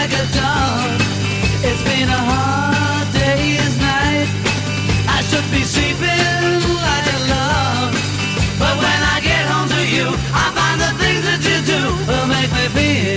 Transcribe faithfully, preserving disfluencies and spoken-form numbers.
like a dog. It's been a hard day's night. I should be sleeping like a log. But when I get home to you, I find the things that you do will make me feel